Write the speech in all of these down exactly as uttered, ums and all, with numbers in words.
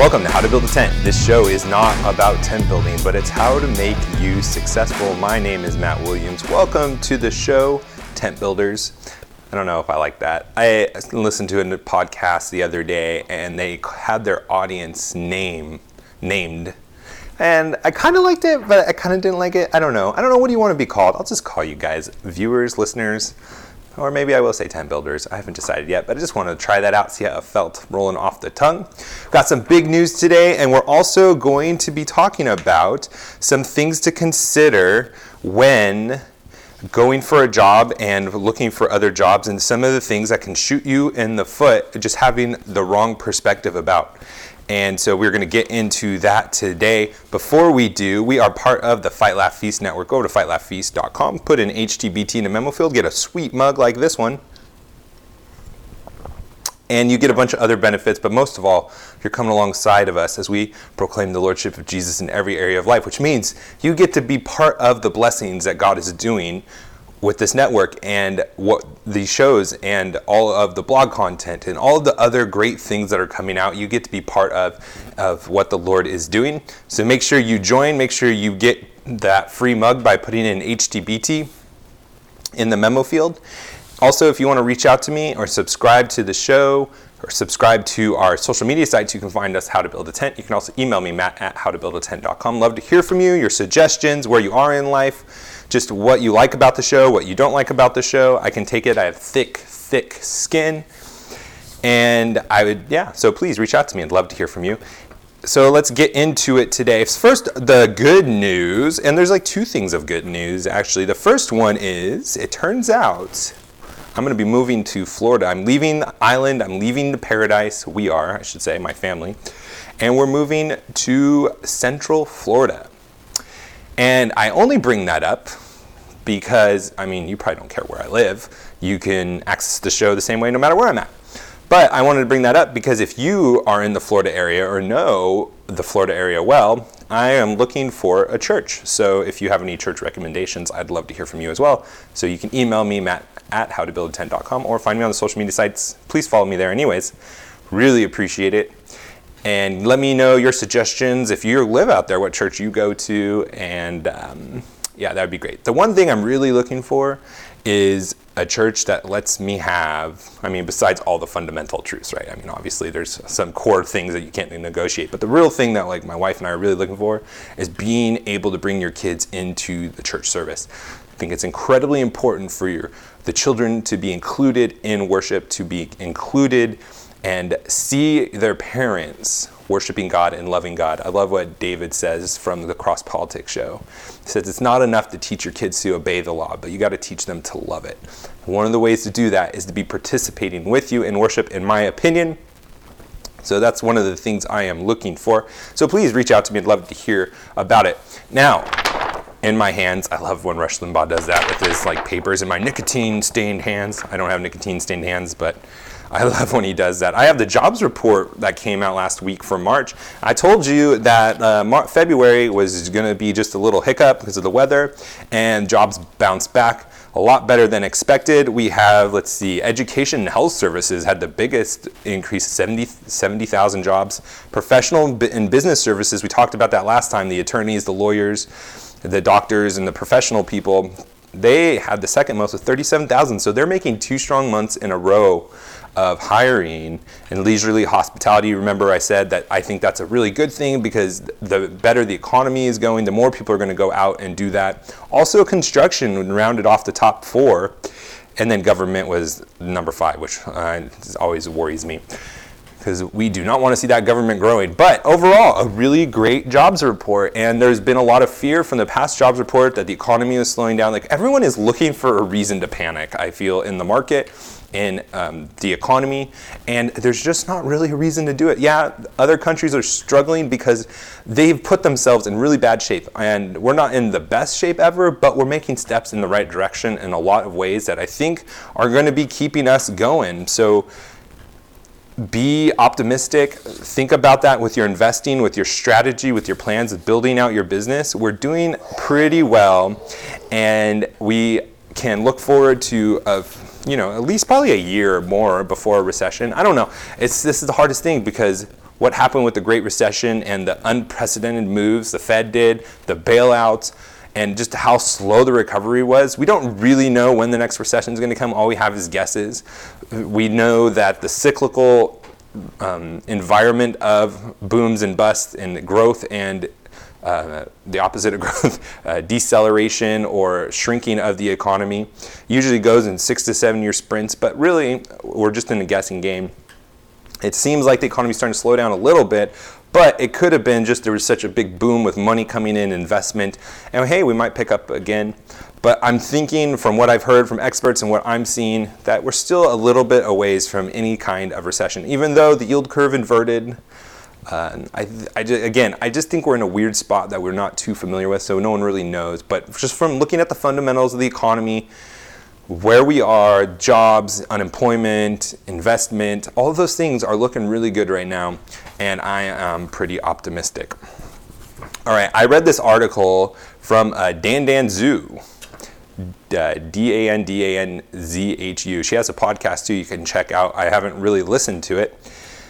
Welcome to How to Build a Tent. This show is not about tent building, but it's how to make you successful. My name is Matt Williams. Welcome to the show, Tent Builders. I don't know if I like that. I listened to a podcast the other day, and they had their audience name named. And I kind of liked it, but I kind of didn't like it. I don't know. I don't know what do you want to be called. I'll just call you guys viewers, listeners, or maybe I will say tent builders. I haven't decided yet, but I just wanted to try that out, see how it felt rolling off the tongue. Got some big news today, and we're also going to be talking about some things to consider when going for a job and looking for other jobs, and some of the things that can shoot you in the foot just having the wrong perspective about. And so we're going to get into that today. Before we do, we are part of the Fight Laugh Feast network. Go to fight laugh feast dot com, put in H T B T in the memo field, get a sweet mug like this one, and you get a bunch of other benefits. But most of all, you're coming alongside of us as we proclaim the Lordship of Jesus in every area of life, which means you get to be part of the blessings that God is doing with this network and what these shows and all of the blog content and all of the other great things that are coming out. You get to be part of, of what the Lord is doing. So make sure you join. Make sure you get that free mug by putting in H T B T in the memo field. Also, if you want to reach out to me or subscribe to the show or subscribe to our social media sites, you can find us How to Build a Tent. You can also email me, Matt at how to build a tent dot com. Love to hear from you, your suggestions, where you are in life, just what you like about the show, what you don't like about the show. I can take it. I have thick, thick skin. And I would, yeah, so please reach out to me. I'd love to hear from you. So let's get into it today. First, the good news. And there's like two things of good news, actually. The first one is, it turns out, I'm going to be moving to Florida. I'm leaving the island. I'm leaving the paradise. We are, I should say, my family. And we're moving to Central Florida. And I only bring that up because, I mean, you probably don't care where I live. You can access the show the same way no matter where I'm at. But I wanted to bring that up because if you are in the Florida area or know the Florida area well, I am looking for a church. So if you have any church recommendations, I'd love to hear from you as well. So you can email me, Matt at how to build a tent dot com, or find me on the social media sites. Please follow me there anyways. Really appreciate it. And let me know your suggestions if you live out there, what church you go to, and um, yeah, that would be great. The one thing I'm really looking for is a church that lets me have, I mean, besides all the fundamental truths, right? I mean, obviously there's some core things that you can't negotiate, but the real thing that like my wife and I are really looking for is being able to bring your kids into the church service. I think it's incredibly important for your the children to be included in worship, to be included and see their parents worshiping God and loving God. I love what David says from the Cross Politics show. He says it's not enough to teach your kids to obey the law, but you got to teach them to love it. One of the ways to do that is to be participating with you in worship, in my opinion. So that's one of the things I am looking for. So please reach out to me. I'd love to hear about it. Now, in my hands, I love when Rush Limbaugh does that with his like papers in my nicotine-stained hands. I don't have nicotine-stained hands, but I love when he does that. I have the jobs report that came out last week for March. I told you that uh, Mar- February was going to be just a little hiccup because of the weather, and jobs bounced back a lot better than expected. We have, let's see, education and health services had the biggest increase, seventy thousand jobs. Professional and business services, we talked about that last time, the attorneys, the lawyers, the doctors, and the professional people, they had the second most with thirty-seven thousand. So they're making two strong months in a row of hiring and leisurely hospitality. Remember I said that I think that's a really good thing because the better the economy is going, the more people are going to go out and do that. Also construction rounded off the top four, and then government was number five, which uh, always worries me because we do not want to see that government growing. But overall, a really great jobs report. And there's been a lot of fear from the past jobs report that the economy is slowing down. Like everyone is looking for a reason to panic, I feel, in the market, in um, the economy, and there's just not really a reason to do it. Yeah, other countries are struggling because they've put themselves in really bad shape, and we're not in the best shape ever, but we're making steps in the right direction in a lot of ways that I think are going to be keeping us going. So be optimistic. Think about that with your investing, with your strategy, with your plans of building out your business. We're doing pretty well, and we can look forward to a you know, at least probably a year or more before a recession. I don't know. It's this is the hardest thing because what happened with the Great Recession and the unprecedented moves the Fed did, the bailouts, and just how slow the recovery was. We don't really know when the next recession is going to come. All we have is guesses. We know that the cyclical um, environment of booms and busts and growth and uh, the opposite of growth, uh, deceleration or shrinking of the economy usually goes in six to seven year sprints, but really we're just in a guessing game. It seems like the economy is starting to slow down a little bit, but it could have been just there was such a big boom with money coming in, investment, and hey, we might pick up again. But I'm thinking from what I've heard from experts and what I'm seeing that we're still a little bit a ways from any kind of recession, even though the yield curve inverted. Uh, I, I just, again, I just think we're in a weird spot that we're not too familiar with, so no one really knows. But just from looking at the fundamentals of the economy, where we are, jobs, unemployment, investment, all of those things are looking really good right now, and I am pretty optimistic. All right, I read this article from uh, Dan Dan Zhu, uh, D A N D A N Z H U. She has a podcast too you can check out. I haven't really listened to it,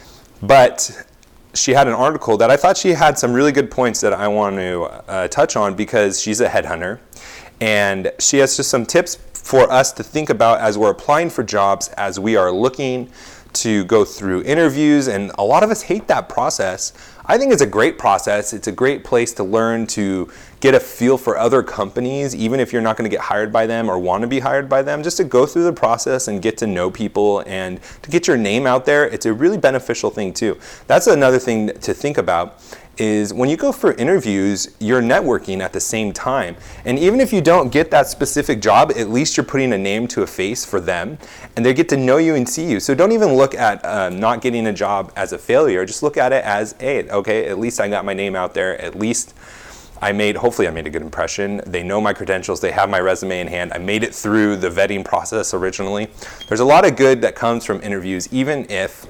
but she had an article that I thought she had some really good points that I want to uh, touch on because she's a headhunter, and she has just some tips for us to think about as we're applying for jobs, as we are looking to go through interviews, and a lot of us hate that process. I think it's a great process. It's a great place to learn to get a feel for other companies, even if you're not going to get hired by them or want to be hired by them, just to go through the process and get to know people and to get your name out there. It's a really beneficial thing too. That's another thing to think about, is when you go for interviews, you're networking at the same time. And even if you don't get that specific job, at least you're putting a name to a face for them, and they get to know you and see you. So don't even look at uh, not getting a job as a failure. Just look at it as, hey, okay, at least I got my name out there. At least I made, hopefully I made a good impression. They know my credentials. They have my resume in hand. I made it through the vetting process originally. There's a lot of good that comes from interviews, even if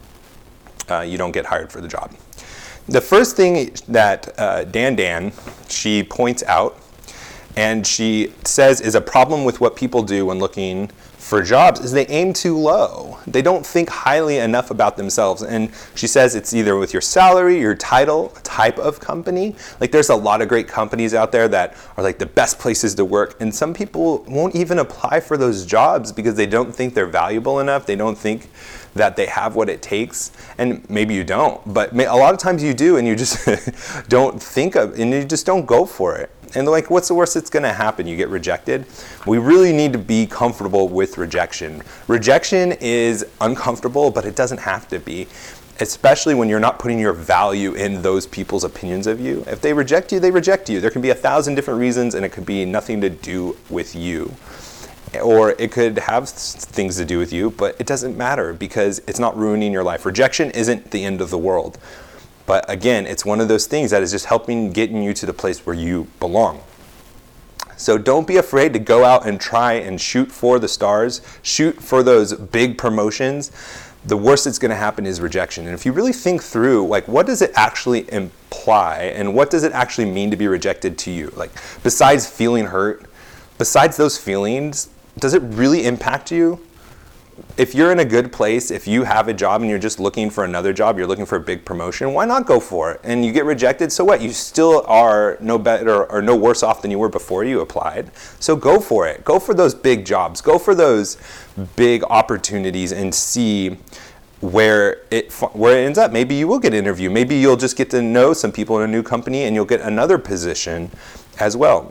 uh, you don't get hired for the job. The first thing that uh, Dan Dan, she points out, and she says is a problem with what people do when looking for jobs, is they aim too low. They don't think highly enough about themselves. And she says it's either with your salary, your title, type of company. Like there's a lot of great companies out there that are like the best places to work. And some people won't even apply for those jobs because they don't think they're valuable enough. They don't think that they have what it takes. And maybe you don't, but a lot of times you do, and you just don't think of, and you just don't go for it. And like, what's the worst that's gonna happen? You get rejected? We really need to be comfortable with rejection. Rejection is uncomfortable, but it doesn't have to be, especially when you're not putting your value in those people's opinions of you. If they reject you, they reject you. There can be a thousand different reasons, and it could be nothing to do with you. Or it could have things to do with you, but it doesn't matter because it's not ruining your life. Rejection isn't the end of the world. But again, it's one of those things that is just helping getting you to the place where you belong. So don't be afraid to go out and try and shoot for the stars, shoot for those big promotions. The worst that's going to happen is rejection. And if you really think through, like, what does it actually imply and what does it actually mean to be rejected to you? Like, besides feeling hurt, besides those feelings, does it really impact you? If you're in a good place, if you have a job and you're just looking for another job, you're looking for a big promotion, why not go for it? And you get rejected, so what? You still are no better or no worse off than you were before you applied. So go for it. Go for those big jobs. Go for those big opportunities and see where it where it ends up. Maybe you will get an interview. Maybe you'll just get to know some people in a new company and you'll get another position as well.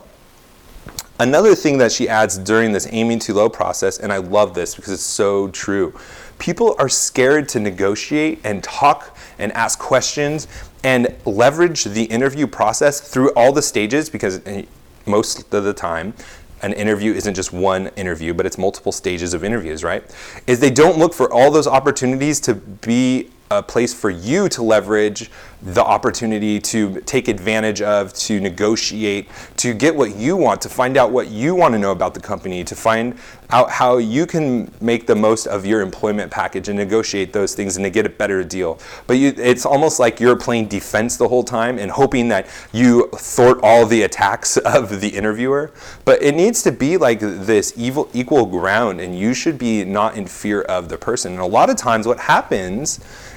Another thing that she adds during this aiming too low process, and I love this because it's so true, people are scared to negotiate and talk and ask questions and leverage the interview process through all the stages, because most of the time an interview isn't just one interview, but it's multiple stages of interviews, right? Is they don't look for all those opportunities to be a place for you to leverage the opportunity to take advantage of, to negotiate, to get what you want, to find out what you want to know about the company, to find out how you can make the most of your employment package and negotiate those things and to get a better deal. But you, it's almost like you're playing defense the whole time and hoping that you thwart all the attacks of the interviewer. But it needs to be like this evil, equal ground, and you should be not in fear of the person. And a lot of times what happens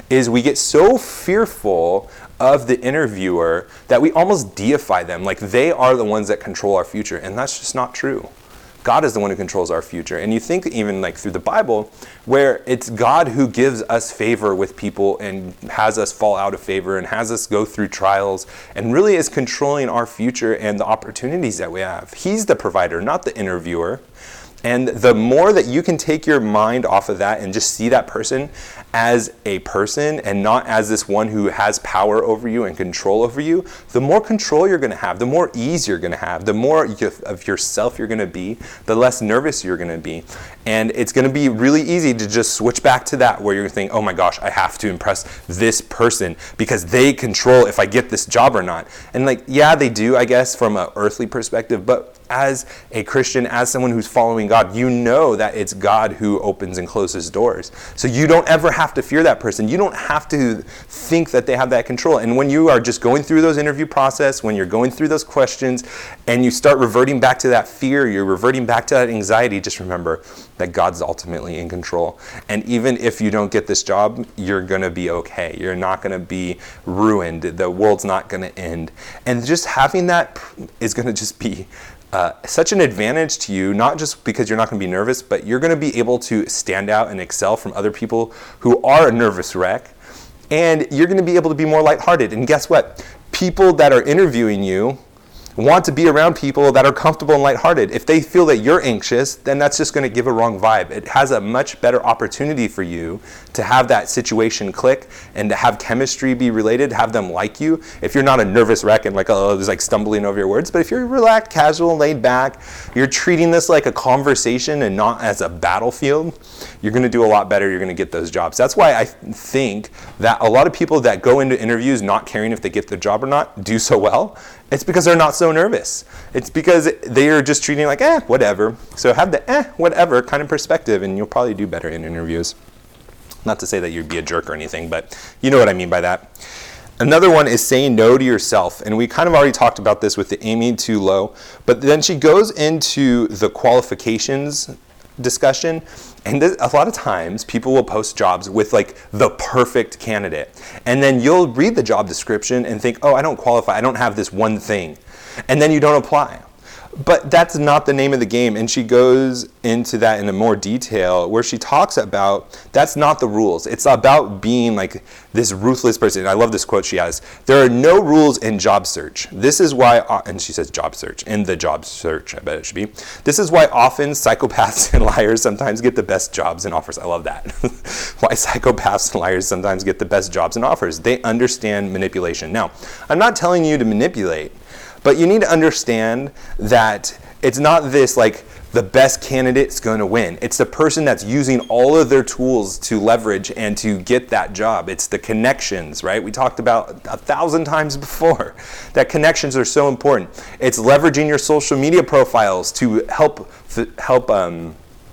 is we get so fearful of the interviewer that we almost deify them, like they are the ones that control our future, and that's just not true. God is the one who controls our future. And you think even like through the Bible, where it's God who gives us favor with people and has us fall out of favor and has us go through trials and really is controlling our future and the opportunities that we have. He's the provider, not the interviewer. And the more that you can take your mind off of that and just see that person as a person and not as this one who has power over you and control over you, the more control you're going to have, the more ease you're going to have, the more of yourself you're going to be, the less nervous you're going to be. And it's going to be really easy to just switch back to that where you're thinking, oh my gosh, I have to impress this person because they control if I get this job or not. And like, yeah, they do, I guess, from an earthly perspective, but as a Christian, as someone who's following God, you know that it's God who opens and closes doors. So you don't ever have to fear that person. You don't have to think that they have that control. And when you are just going through those interview process, when you're going through those questions, and you start reverting back to that fear, you're reverting back to that anxiety, just remember that God's ultimately in control. And even if you don't get this job, you're going to be okay. You're not going to be ruined. The world's not going to end. And just having that is going to just be Uh, such an advantage to you, not just because you're not going to be nervous, but you're going to be able to stand out and excel from other people who are a nervous wreck. And you're going to be able to be more lighthearted. And guess what? People that are interviewing you want to be around people that are comfortable and lighthearted. If they feel that you're anxious, then that's just going to give a wrong vibe. It has a much better opportunity for you to have that situation click and to have chemistry be related, have them like you. If you're not a nervous wreck and like, oh, it's like stumbling over your words, but if you're relaxed, casual, laid back, you're treating this like a conversation and not as a battlefield, you're going to do a lot better. You're going to get those jobs. That's why I think that a lot of people that go into interviews not caring if they get the job or not do so well. It's because they're not so nervous. It's because they are just treating it like, eh, whatever. So have the eh, whatever kind of perspective, and you'll probably do better in interviews. Not to say that you'd be a jerk or anything, but you know what I mean by that. Another one is saying no to yourself. And we kind of already talked about this with the aiming too low. But then she goes into the qualifications discussion. And this, a lot of times people will post jobs with like the perfect candidate. And then you'll read the job description and think, oh, I don't qualify. I don't have this one thing. And then you don't apply. But that's not the name of the game. And she goes into that in a more detail where she talks about that's not the rules. It's about being like this ruthless person. I love this quote she has. There are no rules in job search. This is why, and she says job search, in the job search, I bet it should be. This is why often psychopaths and liars sometimes get the best jobs and offers. I love that. Why psychopaths and liars sometimes get the best jobs and offers. They understand manipulation. Now, I'm not telling you to manipulate, but you need to understand that it's not this like the best candidate's going to win. It's the person that's using all of their tools to leverage and to get that job. It's the connections, right? We talked about a thousand times before that connections are so important. It's leveraging your social media profiles to help help um,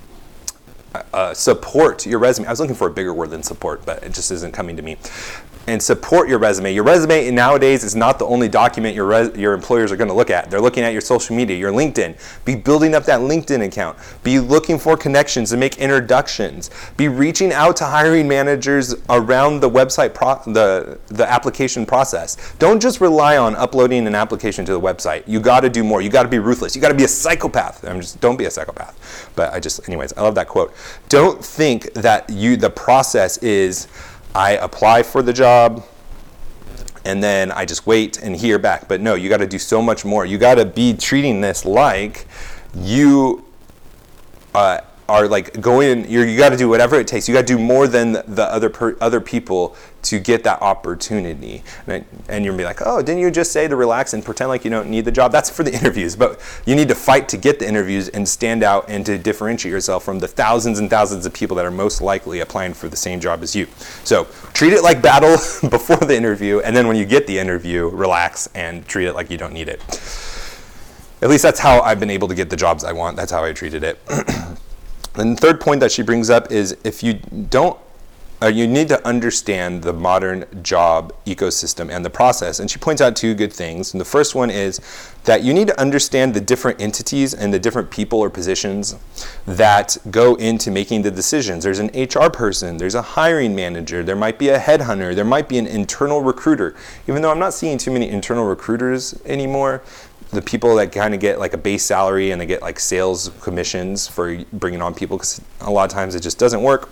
uh, support your resume. I was looking for a bigger word than support, but it just isn't coming to me. And support your resume. Your resume nowadays is not the only document your res- your employers are going to look at. They're looking at your social media, your LinkedIn. Be building up that LinkedIn account. Be looking for connections and make introductions. Be reaching out to hiring managers around the website, pro- the the application process. Don't just rely on uploading an application to the website. You got to do more. You got to be ruthless. You got to be a psychopath. I'm just don't be a psychopath. But I just, anyways, I love that quote. Don't think that you the process is I apply for the job, and then I just wait and hear back. But no, you got to do so much more. You got to be treating this like you uh, are like going. You're, you got to do whatever it takes. You got to do more than the other per, other people to get that opportunity. And, and you're gonna be like, oh, didn't you just say to relax and pretend like you don't need the job? That's for the interviews. But you need to fight to get the interviews and stand out and to differentiate yourself from the thousands and thousands of people that are most likely applying for the same job as you. So treat it like battle before the interview, and then when you get the interview, relax and treat it like you don't need it. At least that's how I've been able to get the jobs I want. That's how I treated it. And the third point that she brings up is if you don't uh, you need to understand the modern job ecosystem and the process. And she points out two good things. And the first one is that you need to understand the different entities and the different people or positions that go into making the decisions. There's an H R person, there's a hiring manager, there might be a headhunter, there might be an internal recruiter. Even though I'm not seeing too many internal recruiters anymore, the people that kind of get like a base salary and they get like sales commissions for bringing on people, because a lot of times it just doesn't work.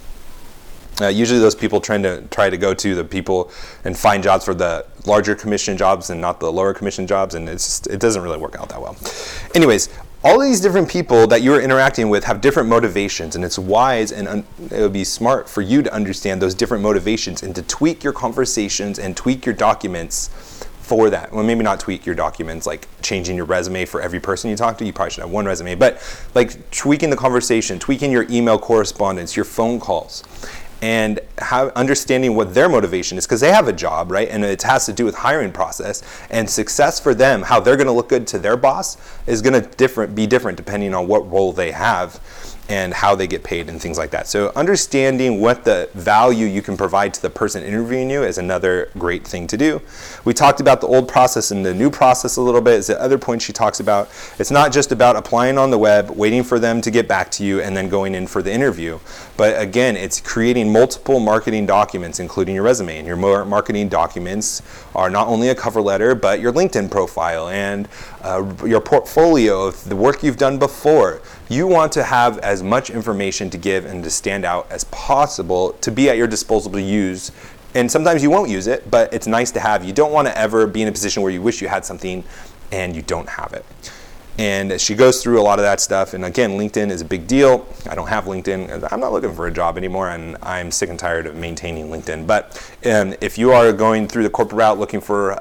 Uh, usually those people trying to try to go to the people and find jobs for the larger commission jobs and not the lower commission jobs, and it's just, it doesn't really work out that well. Anyways, all of these different people that you're interacting with have different motivations, and it's wise and un- it would be smart for you to understand those different motivations and to tweak your conversations and tweak your documents for that. Well, maybe not tweak your documents, like changing your resume for every person you talk to. You probably should have one resume, but like tweaking the conversation, tweaking your email correspondence, your phone calls, and how, understanding what their motivation is, because they have a job, right? And it has to do with hiring process, and success for them, how they're going to look good to their boss is going to different be different depending on what role they have and how they get paid and things like that. So understanding what the value you can provide to the person interviewing you is another great thing to do. We talked about the old process and the new process a little bit. Is the other point she talks about. It's not just about applying on the web, waiting for them to get back to you, and then going in for the interview. But again, it's creating multiple marketing documents, including your resume. And your marketing documents are not only a cover letter, but your LinkedIn profile and uh, your portfolio of the work you've done before. You want to have as much information to give and to stand out as possible to be at your disposal to use. And sometimes you won't use it, but it's nice to have. You don't want to ever be in a position where you wish you had something and you don't have it. And she goes through a lot of that stuff. And again, LinkedIn is a big deal. I don't have LinkedIn. I'm not looking for a job anymore, and I'm sick and tired of maintaining LinkedIn. But um, if you are going through the corporate route looking for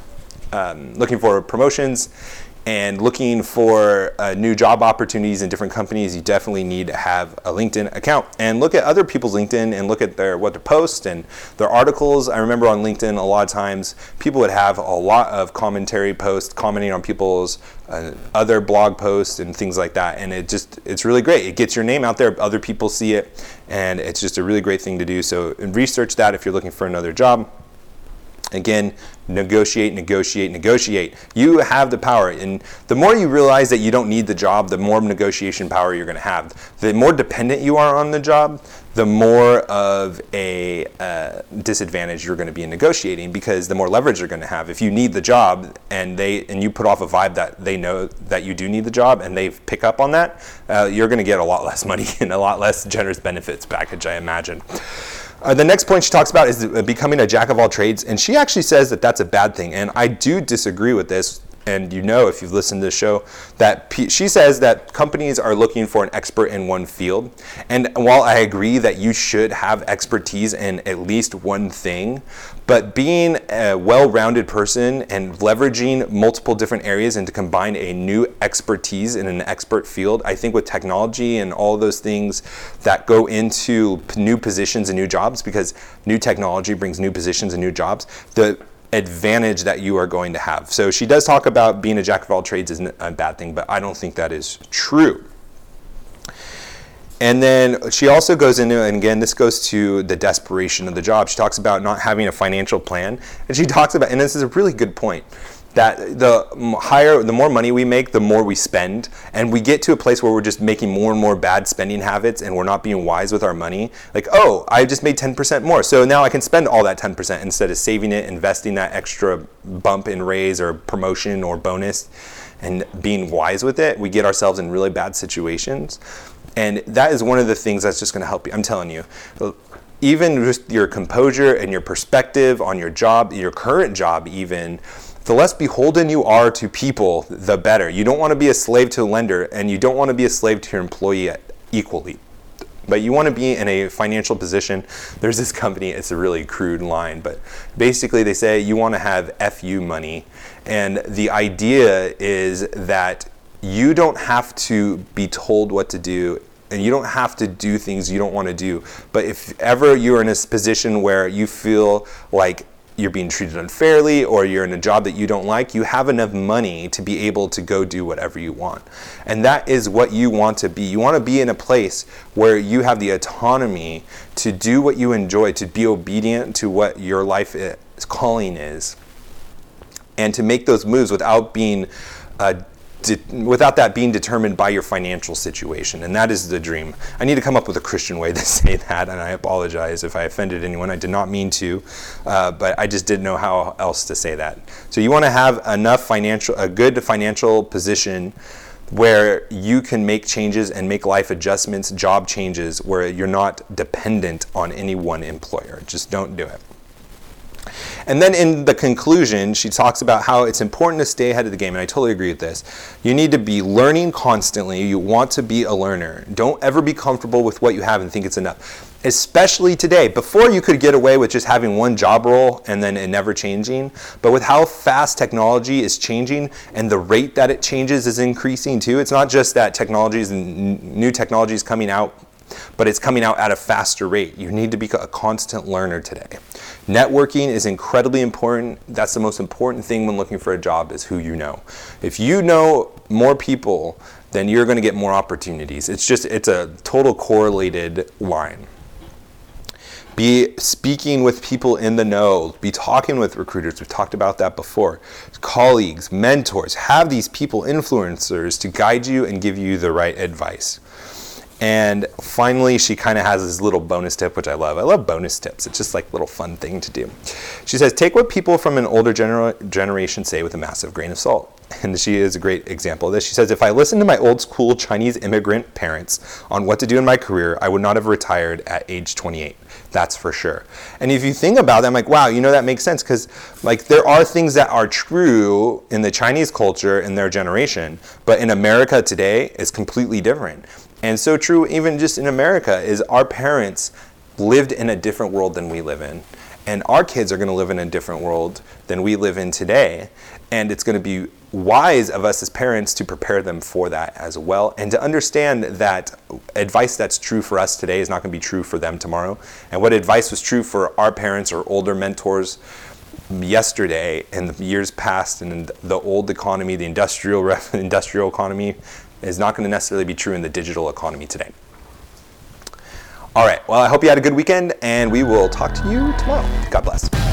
um, looking for promotions and looking for uh, new job opportunities in different companies, you definitely need to have a LinkedIn account. And look at other people's LinkedIn and look at their what they post and their articles. I remember on LinkedIn, a lot of times people would have a lot of commentary posts commenting on people's uh, other blog posts and things like that. And it just, it's really great. It gets your name out there, other people see it, and it's just a really great thing to do. So research that if you're looking for another job. Again, negotiate, negotiate, negotiate. You have the power. And the more you realize that you don't need the job, the more negotiation power you're going to have. The more dependent you are on the job, the more of a uh, disadvantage you're going to be in negotiating, because the more leverage you're going to have. If you need the job and they and you put off a vibe that they know that you do need the job and they pick up on that, uh, you're going to get a lot less money and a lot less generous benefits package, I imagine. Uh, the next point she talks about is becoming a jack of all trades, and she actually says that that's a bad thing, and I do disagree with this. And you know, if you've listened to the show, that P- she says that companies are looking for an expert in one field. And while I agree that you should have expertise in at least one thing, but being a well-rounded person and leveraging multiple different areas and to combine a new expertise in an expert field, I think with technology and all those things that go into new positions and new jobs, because new technology brings new positions and new jobs, the advantage that you are going to have. So she does talk about being a jack of all trades isn't a bad thing, but I don't think that is true. And then she also goes into, and again, this goes to the desperation of the job. She talks about not having a financial plan. And she talks about, and this is a really good point, that the higher, the more money we make, the more we spend. And we get to a place where we're just making more and more bad spending habits and we're not being wise with our money. Like, oh, I just made ten percent more. So now I can spend all that ten percent instead of saving it, investing that extra bump in raise or promotion or bonus and being wise with it. We get ourselves in really bad situations. And that is one of the things that's just gonna help you. I'm telling you, even just your composure and your perspective on your job, your current job even, the less beholden you are to people, the better. You don't want to be a slave to a lender, and you don't want to be a slave to your employee equally. But you want to be in a financial position. There's this company, it's a really crude line, but basically they say you want to have F U money. And the idea is that you don't have to be told what to do, and you don't have to do things you don't want to do. But if ever you're in a position where you feel like you're being treated unfairly or you're in a job that you don't like, you have enough money to be able to go do whatever you want. And that is what you want to be. You want to be in a place where you have the autonomy to do what you enjoy, to be obedient to what your life is, calling is, and to make those moves without being uh, De- without that being determined by your financial situation. And that is the dream. I need to come up with a Christian way to say that, and I apologize if I offended anyone. I did not mean to, uh, but I just didn't know how else to say that. So you want to have enough financial, a good financial position where you can make changes and make life adjustments, job changes, where you're not dependent on any one employer. Just don't do it. And then in the conclusion, she talks about how it's important to stay ahead of the game, and I totally agree with this. You need to be learning constantly. You want to be a learner. Don't ever be comfortable with what you have and think it's enough. Especially today. Before, you could get away with just having one job role and then it never changing. But with how fast technology is changing and the rate that it changes is increasing too, it's not just that technologies and new technologies coming out, but it's coming out at a faster rate. You need to be a constant learner today. Networking is incredibly important. That's the most important thing when looking for a job, is who you know. If you know more people, then you're going to get more opportunities. It's just, it's a total correlated line. Be speaking with people in the know. Be talking with recruiters. We've talked about that before. Colleagues, mentors. Have these people, influencers, to guide you and give you the right advice. And finally, she kind of has this little bonus tip, which I love. I love bonus tips. It's just like a little fun thing to do. She says, take what people from an older gener- generation say with a massive grain of salt. And she is a great example of this. She says, if I listened to my old school Chinese immigrant parents on what to do in my career, I would not have retired at age twenty-eight. That's for sure. And if you think about that, I'm like, wow, you know, that makes sense, because like there are things that are true in the Chinese culture in their generation, but in America today is completely different. And so true even just in America is our parents lived in a different world than we live in. And our kids are going to live in a different world than we live in today. And it's going to be wise of us as parents to prepare them for that as well. And to understand that advice that's true for us today is not going to be true for them tomorrow. And what advice was true for our parents or older mentors yesterday in the years past and in the old economy, the industrial industrial economy, is not going to necessarily be true in the digital economy today. All right, well, I hope you had a good weekend, and we will talk to you tomorrow. God bless.